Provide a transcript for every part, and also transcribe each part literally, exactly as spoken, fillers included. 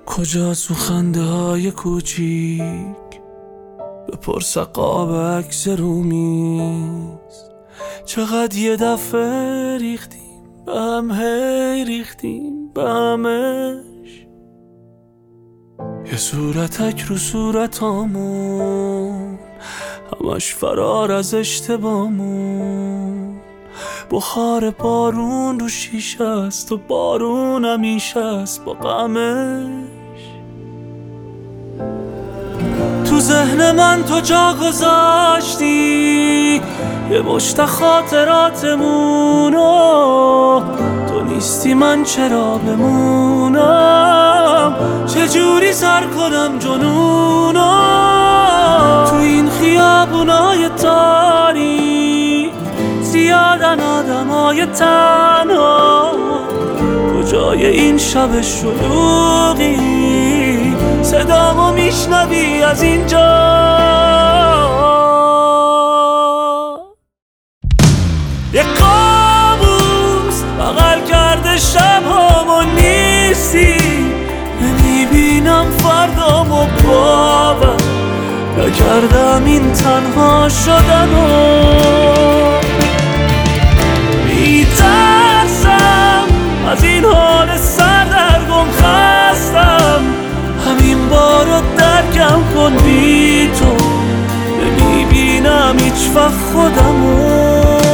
کجا تو خنده های کوچیک بپرس قاب عکس رومیز، چقدر یه دفعه ریختیم به هم، هی ریختیم به همش. یه صورتک رو صورتامون، همش فرار از اشتباهمون. بخار بارون رو شیشه است و بارون همیشه است با غمش. تو ذهن من تو جا گذاشتی یه مشت خاطراتمونو، تو نیستی من چرا بمونم، چجوری سر کنم جنونو. تو این خیابونای تاریک زیادن آدمای تنها، کجای این شب شلوغی صدامو میشنوی از اینجا. یه قابوس بغل کرده شبامو، نیستی نمیبینم فردامو، باور نکردم این تنها شدنو. میترسم از این حال سردرگم، خستم همین بارو درکم کن، بی تو نمیبینم هیچ وقت خودمو.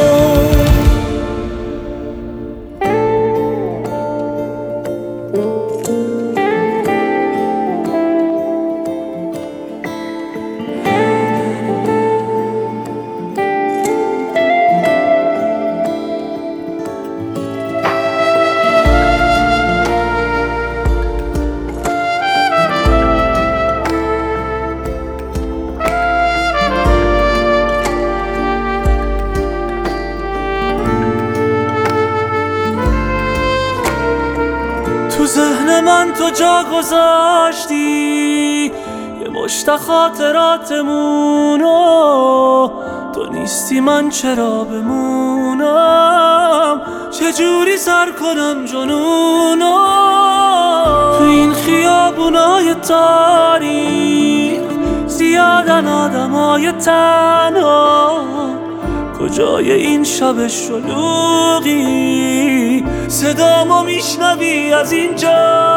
تو ذهن من تو جا گذاشتی یه مشت خاطراتمونو، تو نیستی من چرا بمونم، چجوری سر کنم جنونو. تو این خیابونای تاریک زیادن آدمای تنها، کجای این شب شلوغی صدامو میشنوی از اینجا.